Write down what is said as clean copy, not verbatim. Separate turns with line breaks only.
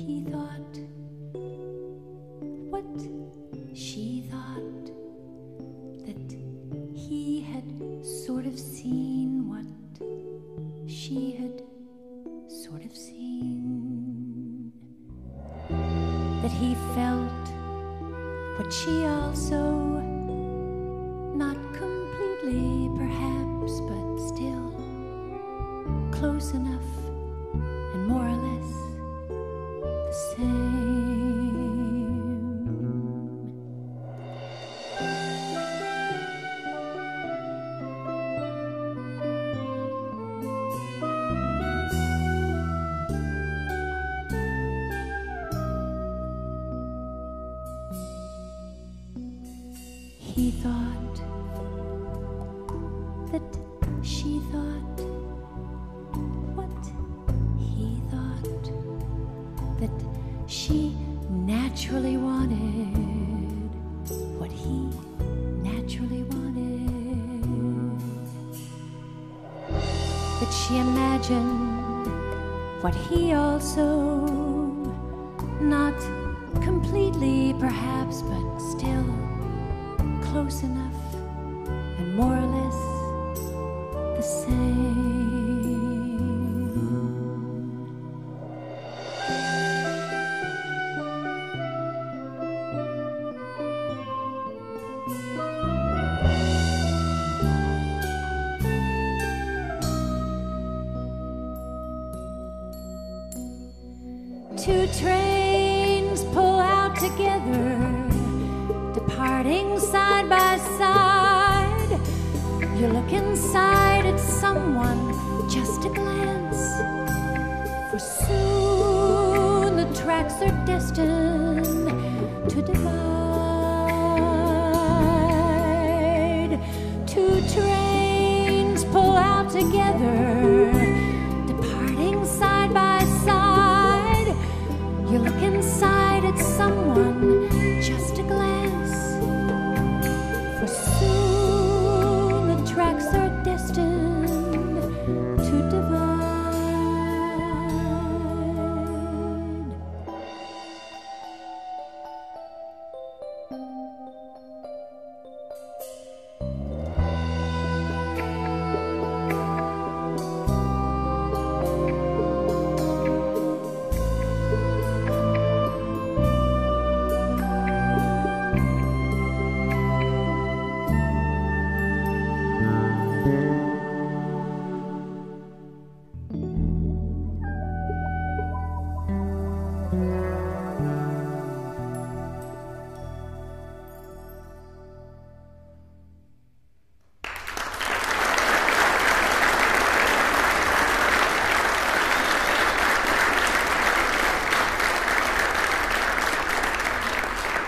he thought, what she thought, that he had sort of seen what she had sort of seen, that he felt what she also, not completely perhaps, but still close enough and more or less the same. He thought that she thought what he thought, that she naturally wanted what he naturally wanted, that she imagined what he also, not completely perhaps, but still close enough and more or less the same. Two trains pull out together, departing side by side. You look inside at someone, just a glance, for soon the tracks are destined to divide. Two trains pull out together, departing side by side. You look inside at someone,